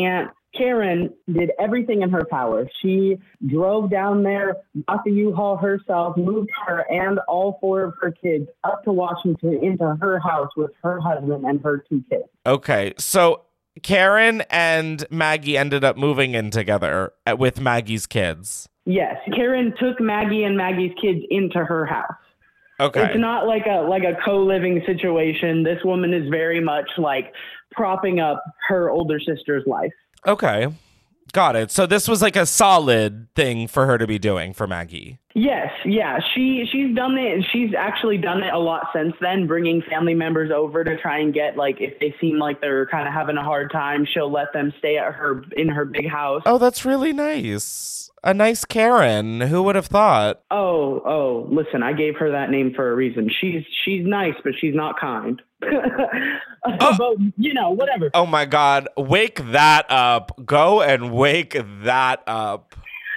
Karen did everything in her power. She drove down there, got the U-Haul herself, moved her and all four of her kids up to Washington into her house with her husband and her two kids. Okay, so Karen and Maggie ended up moving in together with Maggie's kids. Yes, Karen took Maggie and Maggie's kids into her house. Okay. It's not like a like a co-living situation. This woman is very much like propping up her older sister's life. Okay. Got it. So this was like a solid thing for her to be doing for Maggie. Yes, yeah. She she's done it. She's actually done it a lot since then, bringing family members over to try and get, like, if they seem like they're kind of having a hard time, she'll let them stay at her in her big house. Oh, that's really nice. A nice Karen. Who would have thought? Oh, oh, listen, I gave her that name for a reason. She's she's nice, but she's not kind. Oh. But, you know, whatever. Oh my God. Wake that up. Go and wake that up.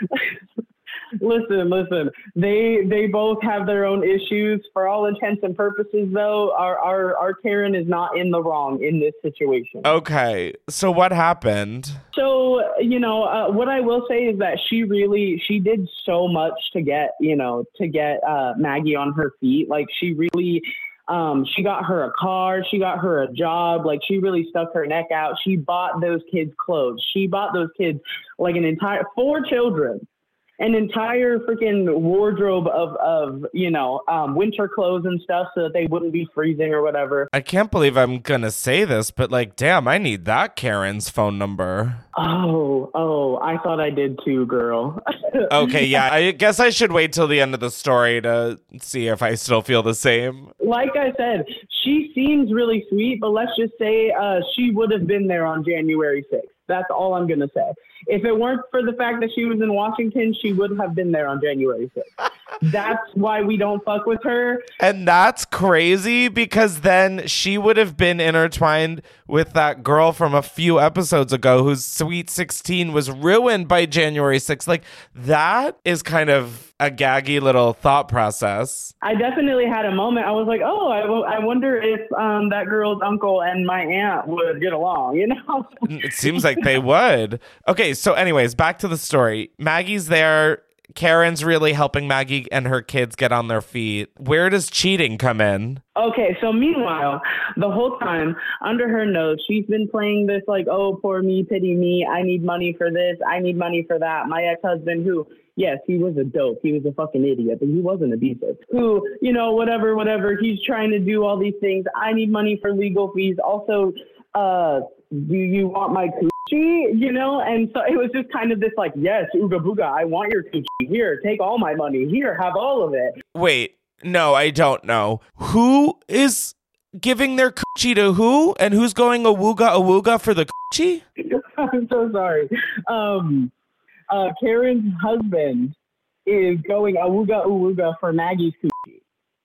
Listen, listen. They they both have their own issues. For all intents and purposes, though, our our, our Karen is not in the wrong in this situation. Okay. So what happened? So, you know, uh, what I will say is that she really, she did so much to get, you know, to get uh, Maggie on her feet. Like, she really, um, she got her a car. She got her a job. Like, she really stuck her neck out. She bought those kids clothes. She bought those kids like an entire, four children. An entire freaking wardrobe of, of you know, um, winter clothes and stuff so that they wouldn't be freezing or whatever. I can't believe I'm going to say this, but like, damn, I need that Karen's phone number. Oh, oh, I thought I did too, girl. Okay, yeah, I guess I should wait till the end of the story to see if I still feel the same. Like I said, she seems really sweet, but let's just say uh, she would have been there on January sixth. That's all I'm going to say. If it weren't for the fact that she was in Washington, she would have been there on January sixth. That's why we don't fuck with her. And that's crazy because then she would have been intertwined with that girl from a few episodes ago whose Sweet sixteen was ruined by January sixth. Like, that is kind of a gaggy little thought process. I definitely had a moment. I was like, oh, I, w- I wonder if um, that girl's uncle and my aunt would get along, you know? It seems like they would. Okay, so anyways, back to the story. Maggie's there. Karen's really helping Maggie and her kids get on their feet. Where does cheating come in? Okay, so meanwhile, the whole time, under her nose, she's been playing this like, oh, poor me, pity me, I need money for this, I need money for that. My ex-husband who, yes, he was a dope, he was a fucking idiot, but he wasn't abusive. Who, you know, whatever, whatever, he's trying to do all these things. I need money for legal fees. Also, uh, do you want my coochie? You know, and so it was just kind of this like, yes, ooga booga, I want your coochie. Here, take all my money. Here, have all of it. Wait, no, I don't know. Who is giving their coochie to who? And who's going awooga awooga for the coochie? I'm so sorry. Um, uh, Karen's husband is going awooga awooga for Maggie's coochie.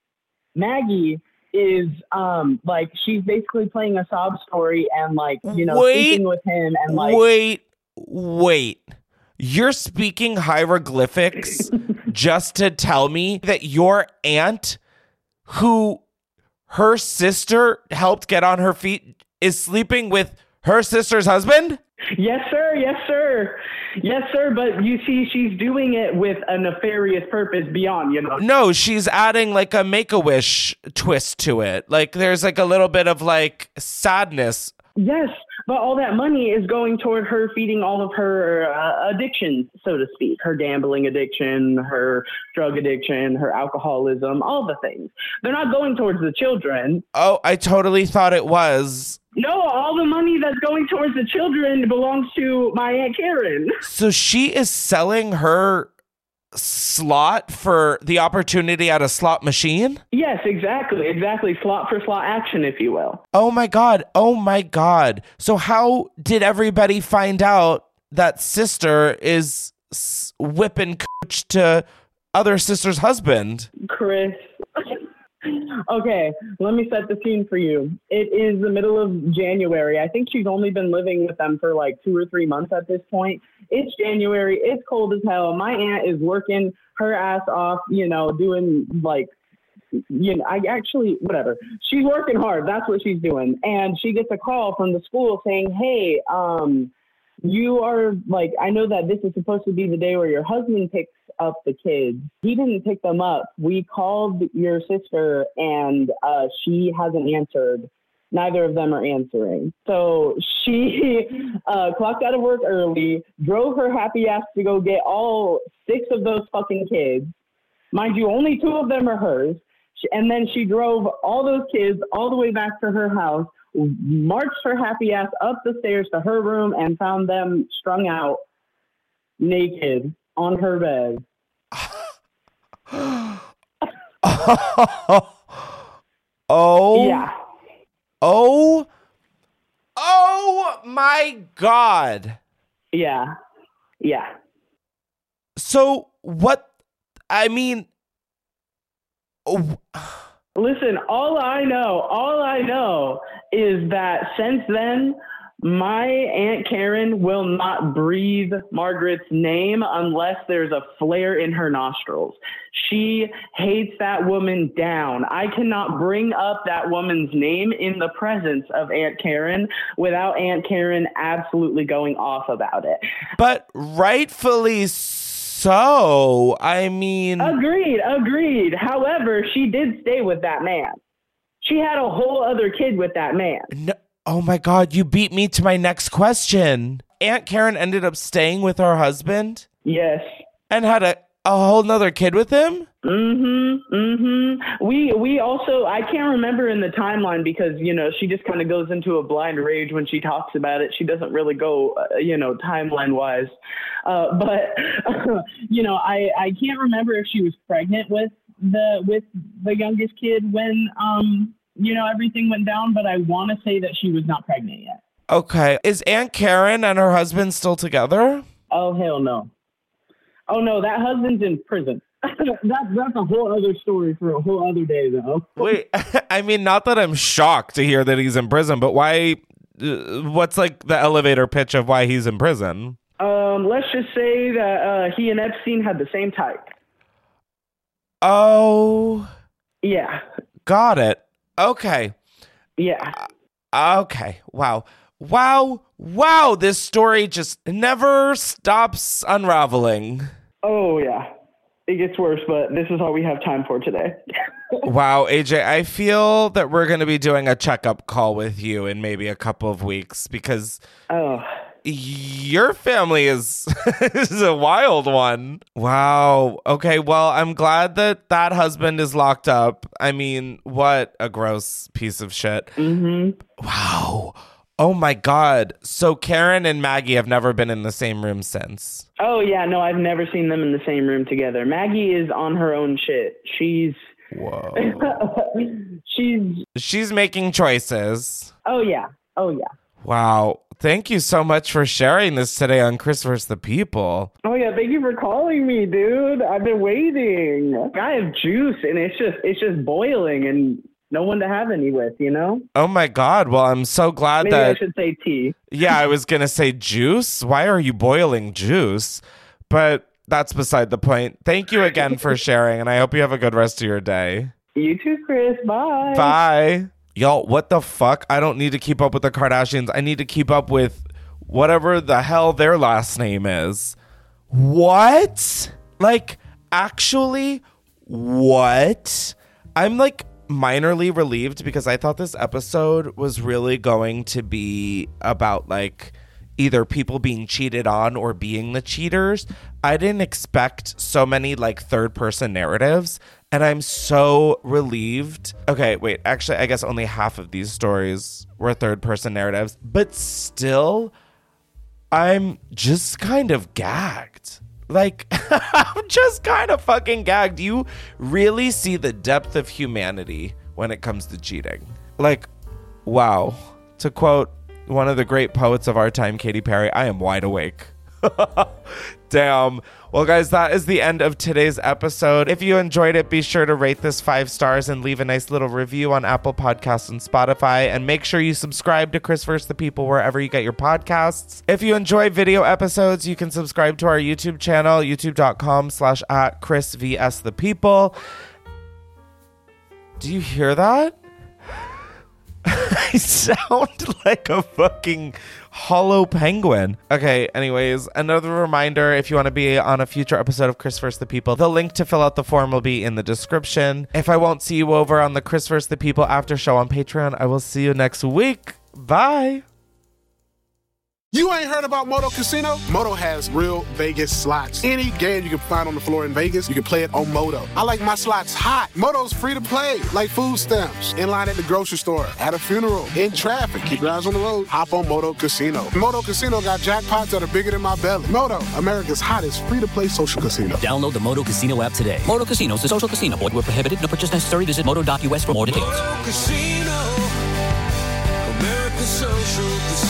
Maggie is um like she's basically playing a sob story and like, you know, wait, speaking with him and like wait wait you're speaking hieroglyphics just to tell me that your aunt who her sister helped get on her feet is sleeping with her sister's husband? Yes, sir. Yes, sir. Yes, sir. But you see, she's doing it with a nefarious purpose beyond, you know. No, she's adding like a Make-A-Wish twist to it. Like there's like a little bit of like sadness. Yes, but all that money is going toward her feeding all of her uh, addictions, so to speak. Her gambling addiction, her drug addiction, her alcoholism, all the things. They're not going towards the children. Oh, I totally thought it was. No, all the money that's going towards the children belongs to my Aunt Karen. So she is selling her slot for the opportunity at a slot machine? Yes, exactly. Exactly. Slot for slot action, if you will. Oh my God. Oh my God. So how did everybody find out that sister is whipping cooch to other sister's husband? Chris. Okay, let me set the scene for you. It is the middle of January. I think she's only been living with them for like two or three months at this point. It's January. It's cold as hell. My aunt is working her ass off, you know, doing like, you know, I actually, whatever. She's working hard. That's what she's doing. And she gets a call from the school saying, hey, um, You are like, I know that this is supposed to be the day where your husband picks up the kids. He didn't pick them up. We called your sister and uh, she hasn't answered. Neither of them are answering. So she uh, clocked out of work early, drove her happy ass to go get all six of those fucking kids. Mind you, only two of them are hers. And then she drove all those kids all the way back to her house, marched her happy ass up the stairs to her room and found them strung out naked on her bed. Oh. Yeah. Oh. Oh my God. Yeah. Yeah. So what, I mean, oh. Listen, all I know, all I know is that since then, my Aunt Karen will not breathe Margaret's name unless there's a flare in her nostrils. She hates that woman down. I cannot bring up that woman's name in the presence of Aunt Karen without Aunt Karen absolutely going off about it. But rightfully so. I mean... Agreed, agreed. However, she did stay with that man. She had a whole other kid with that man. No. Oh my God, you beat me to my next question. Aunt Karen ended up staying with her husband? Yes. And had a, a whole nother kid with him? Mm-hmm, mm-hmm. We we also, I can't remember in the timeline because, you know, she just kind of goes into a blind rage when she talks about it. She doesn't really go, uh, you know, timeline-wise. Uh, but, you know, I, I can't remember if she was pregnant with the with the youngest kid when... um. you know, everything went down, but I want to say that she was not pregnant yet. Okay. Is Aunt Karen and her husband still together? Oh, hell no. Oh, no, that husband's in prison. that's, that's a whole other story for a whole other day, though. Wait, I mean, not that I'm shocked to hear that he's in prison, but why, uh, what's like the elevator pitch of why he's in prison? Um, let's just say that uh, he and Epstein had the same type. Oh. Yeah. Got it. Okay. Yeah. Uh, okay. Wow. Wow. Wow. This story just never stops unraveling. Oh, yeah. It gets worse, but this is all we have time for today. Wow, A J, I feel that we're going to be doing a checkup call with you in maybe a couple of weeks because oh. your family is, is a wild one. Wow. Okay, well, I'm glad that that husband is locked up. I mean, what a gross piece of shit. Mm-hmm. Wow. Oh, my God. So Karen and Maggie have never been in the same room since. Oh, yeah. No, I've never seen them in the same room together. Maggie is on her own shit. She's... Whoa. She's... She's making choices. Oh, yeah. Oh, yeah. Wow. Thank you so much for sharing this today on Chris versus the People. Oh, yeah. Thank you for calling me, dude. I've been waiting. I have juice, and it's just it's just boiling, and no one to have any with, you know? Oh, my God. Well, I'm so glad Maybe that... I should say tea. Yeah, I was going to say juice. Why are you boiling juice? But that's beside the point. Thank you again for sharing, and I hope you have a good rest of your day. You too, Chris. Bye. Bye. Y'all, what the fuck? I don't need to keep up with the Kardashians. I need to keep up with whatever the hell their last name is. What? Like, actually, what? I'm like minorly relieved because I thought this episode was really going to be about like either people being cheated on or being the cheaters. I didn't expect so many like third person narratives, and I'm so relieved. Okay, wait, actually, I guess only half of these stories were third person narratives, but still, I'm just kind of gagged. Like, I'm just kind of fucking gagged. You really see the depth of humanity when it comes to cheating. Like, wow. To quote one of the great poets of our time, Katy Perry, I am wide awake. Damn. Well, guys, that is the end of today's episode. If you enjoyed it, be sure to rate this five stars and leave a nice little review on Apple Podcasts and Spotify. And make sure you subscribe to Chris versus the People wherever you get your podcasts. If you enjoy video episodes, you can subscribe to our YouTube channel, youtube.com slash at Chris vs the People. Do you hear that? I sound like a fucking hollow penguin. Okay, anyways, another reminder, if you want to be on a future episode of Chris versus the People, the link to fill out the form will be in the description. If I won't see you over on the Chris versus the People after show on Patreon, I will see you next week. Bye. You ain't heard about Moto Casino? Moto has real Vegas slots. Any game you can find on the floor in Vegas, you can play it on Moto. I like my slots hot. Moto's free to play, like food stamps, in line at the grocery store, at a funeral, in traffic. Keep your eyes on the road. Hop on Moto Casino. Moto Casino got jackpots that are bigger than my belly. Moto, America's hottest free-to-play social casino. Download the Moto Casino app today. Moto Casino is a social casino. Void where prohibited. No purchase necessary. Visit moto dot U S for more details. Moto Casino, America's social casino.